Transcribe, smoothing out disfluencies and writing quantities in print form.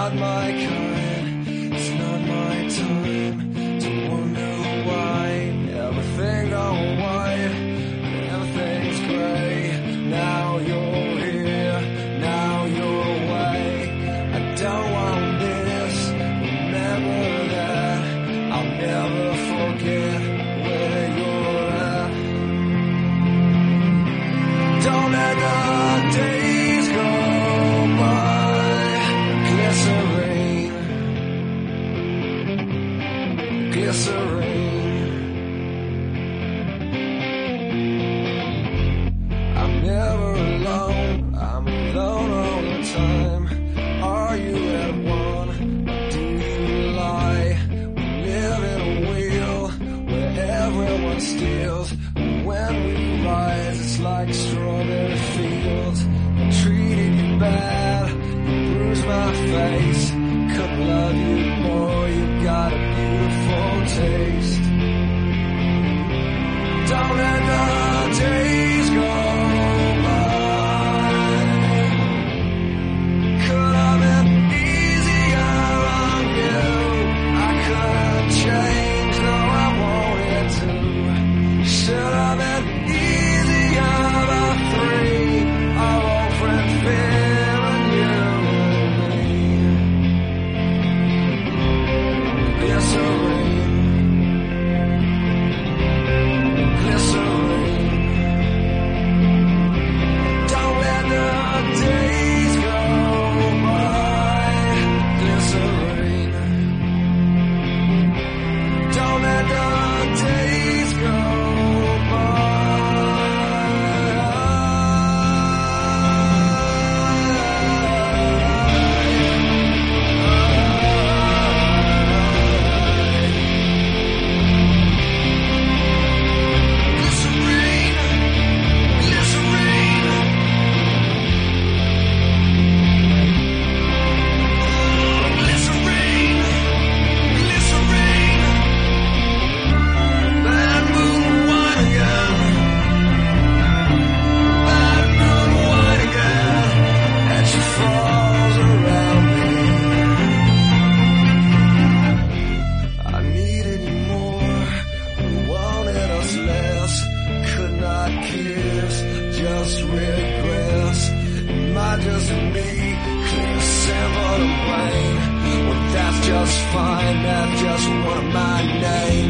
not my kind, it's not my time to wonder why everything gone white, everything's gray. Now you're here, now you're away. I don't want this, remember that. I'll never forget where you're at. Don't let the days go by. Glycerine, glycerine. I'm never alone, I'm alone all the time. Are you at one, or do you lie? We live in a wheel where everyone steals. When we rise, it's like strawberry fields. I treated you bad, you bruised my face. Couldn't love you more, you got a beautiful taste. Don't let the days go by. Could have been easier on you. I couldn't change, though I wanted to. Should have been easier, the three of old friends feeling you and me. Glycerine, glycerine. Don't let the days go by. Glycerine. Don't let the days go just me, clear, simple and plain. Well, that's just fine, that's just one of my names.